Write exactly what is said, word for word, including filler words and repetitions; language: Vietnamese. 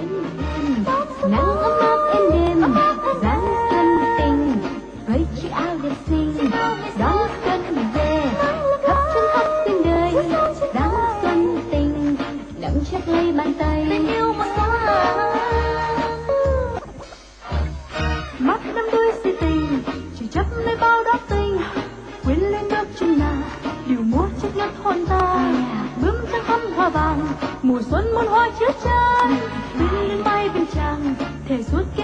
đến em, nắng ấm áp êm đêm, dáng xuân tình, với chiếc áo đẹp xinh, đón xuân về, khắp chân khắp xuyên đời, dáng xuân tình, nắm chắc lấy bàn tay, tình yêu một hoa. Mắt đắm đuối si tình, chỉ chấp lấy bao đóa tình, quên lên bước chân nàng, điều múa chất ngất hồn ta, bướm trắng thắm hoa vàng, mùa xuân muôn hoa chứa chan, bên lên vai bên chàng, thể suốt